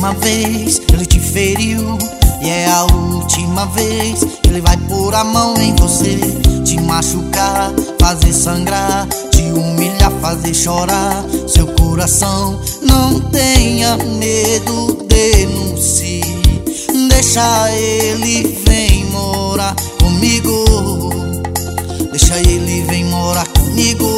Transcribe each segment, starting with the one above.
uma vez ele te feriu e é a última vez que ele vai pôr a mão em você, te machucar, fazer sangrar, te humilhar, fazer chorar seu coração. Não tenha medo, denuncie, deixa ele vem morar comigo, deixa ele vem morar comigo.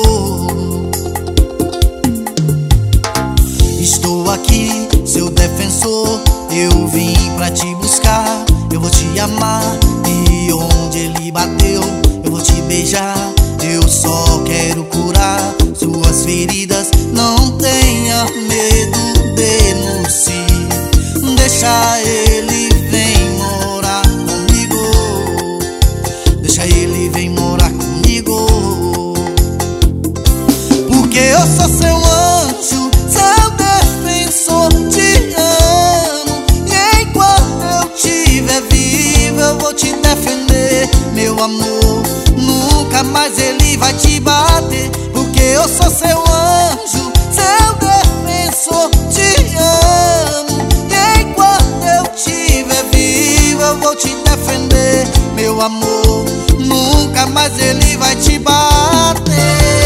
Estou aqui, seu defensor, eu vim pra te buscar. Eu vou te amar e onde ele bateu eu vou te beijar. Eu só quero curar suas feridas. Não tenha medo, denuncie, deixa ele vem morar comigo, deixa ele vem morar comigo. Porque eu sou seu anjo, seu defensor, te amo, e enquanto eu estiver vivo eu vou te defender. Meu amor, nunca mais ele vai te bater, porque eu sou seu anjo, seu defensor, te amo, e enquanto eu estiver vivo eu vou te defender. Meu amor, nunca mais ele vai te bater.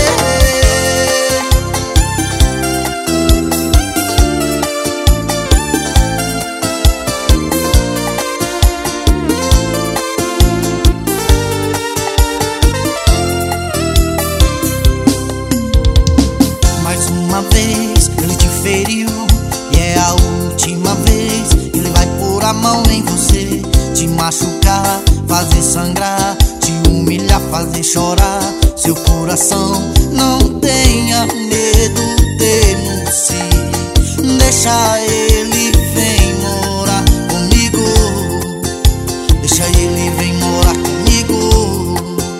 Uma vez ele te feriu e é a última vez ele vai pôr a mão em você, te machucar, fazer sangrar, te humilhar, fazer chorar seu coração. Não tenha medo, denuncie, deixa ele vem morar comigo, deixa ele vem morar comigo.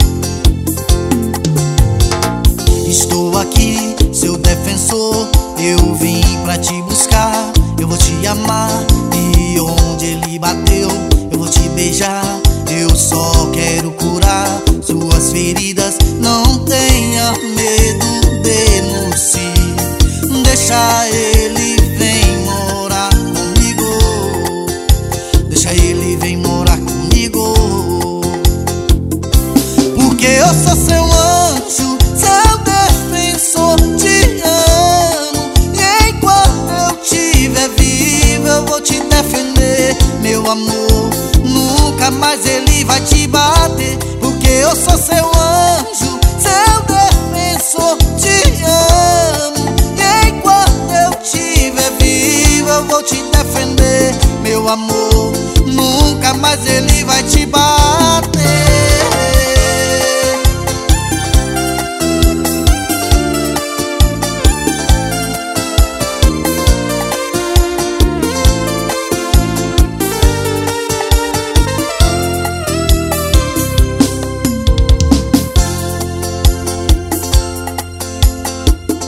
Estou aqui, seu defensor, eu vim pra te buscar. Eu vou te amar e onde ele bateu eu vou te beijar. Eu só quero curar suas feridas. Não tenha medo, denuncie, deixa ele vem morar comigo, deixa ele vem morar comigo. Porque eu sou seu anjo, seu defensor, te amo, e enquanto eu estiver vivo eu vou te defender. Meu amor, nunca mais ele vai te bater, porque eu sou seu anjo, seu defensor, te amo, e enquanto eu estiver vivo eu vou te defender. Meu amor, nunca mais ele